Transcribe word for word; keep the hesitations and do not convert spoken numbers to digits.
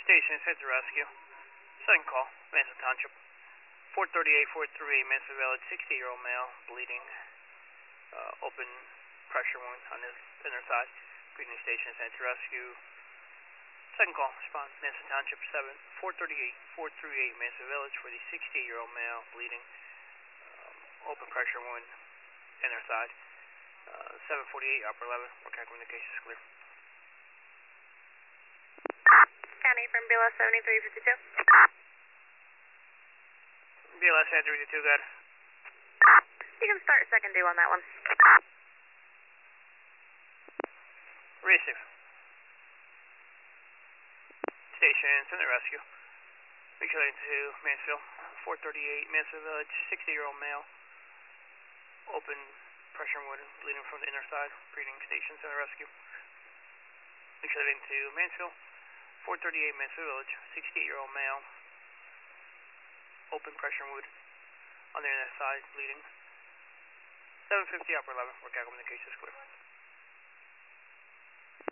Station, sent to rescue. Second call, Mansfield Township. four thirty-eight, four thirty-eight, Mansfield Village, sixty-year-old male, bleeding, uh, open pressure wound on his inner thigh. Greeting Station, sent to rescue. Second call, respond, Mansfield Township, seven, four thirty-eight, four thirty-eight, Mansfield Village, for the sixty-year-old male, bleeding, um, open pressure wound, inner thigh. Uh, seven forty-eight, upper eleven, okay, communications clear. County from B L S seventy-three fifty-two. B L S seventy-three fifty-two, good. You can start second due on that one. Receive. Station, send the rescue. Make sure to Mansfield, four thirty-eight, Mansfield Village, sixty-year-old male, open pressure wound, bleeding from the inner side. Greeting Station, send the rescue. Make sure to Mansfield, four thirty-eight, Mansfield Village, sixty-eight-year-old male, open pressure wound on the inner side, bleeding. seven fifty, upper eleven, work out communications clear.